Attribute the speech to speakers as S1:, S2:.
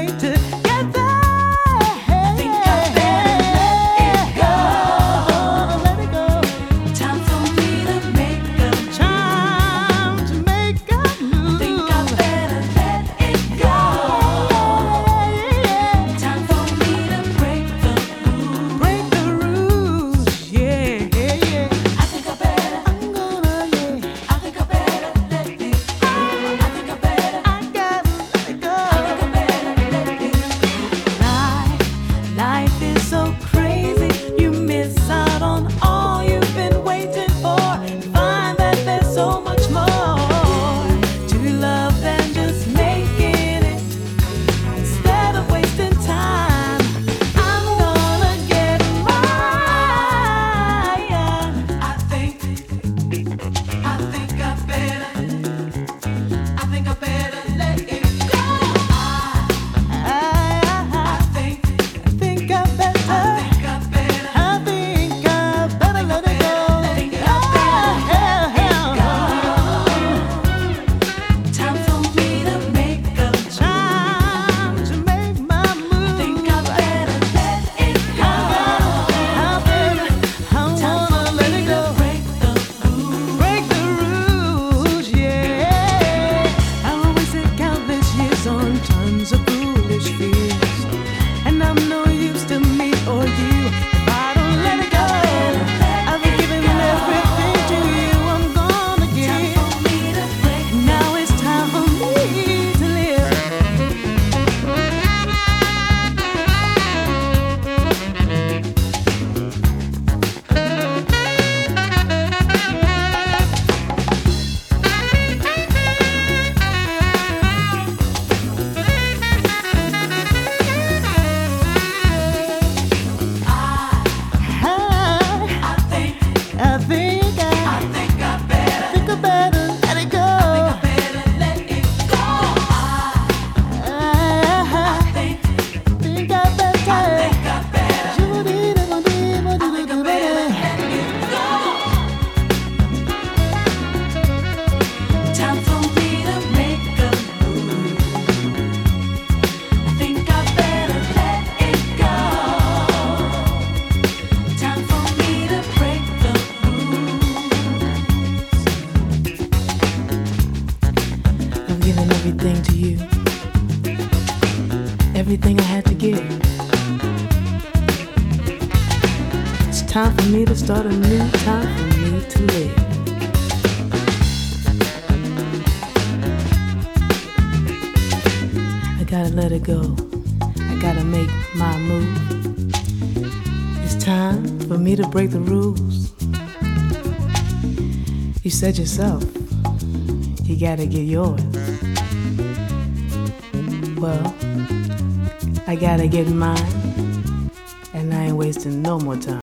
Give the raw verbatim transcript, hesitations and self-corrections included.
S1: way to get there.
S2: I think I better let it go.
S1: Let it go.
S2: Time for me to make a
S1: Time to make a move.
S2: I think I better let it go. Time for me to break the rules.
S1: Break the rules. Yeah, yeah, yeah.
S2: I think I better.
S1: I'm gonna, yeah.
S2: I think I better let it go. I think I better.
S1: I gotta let it go.
S2: I think I better let it go.
S1: Life, life is so crazy. You miss out on all you've been waiting for. Find that there's so much more to love than just making it. Instead of wasting time, I'm gonna get mine.
S2: I think, I think I better, I think I better let it go. I,
S1: I,
S2: I think,
S1: I think I better.
S2: I think I better,
S1: I think I better let it go.
S2: I think I better let it go. Time for me to make a
S1: Time to make my move.
S2: I think I better let it go.
S1: I better, I
S2: Time
S1: wanna
S2: for
S1: let
S2: me
S1: it
S2: to
S1: go.
S2: break the rules.
S1: Break the rules, yeah. I wasted countless years on tons of foolish fears, and I'm no use to me or you if I don't let it go. I've given everything to you. I'm gonna
S2: Time
S1: give.
S2: for me to break the
S1: Now it's time for me to live. I,
S2: I think,
S1: I think
S2: I
S1: I,
S2: think I better,
S1: think I better let it go.
S2: better let it go. I
S1: I
S2: think,
S1: think I better.
S2: think I better,
S1: You need it, you need it, you
S2: think I
S1: need
S2: better
S1: it.
S2: let it go. Time for me to make a move. I think I better let it go. Time for me to break the rules.
S1: I've given everything to you, everything I had to give. It's time for me to start a new time for me to live. I gotta let it go. I gotta make my move. It's time for me to break the rules. You said yourself, you gotta get yours. Well, I gotta get mine, and I ain't wasting no more time.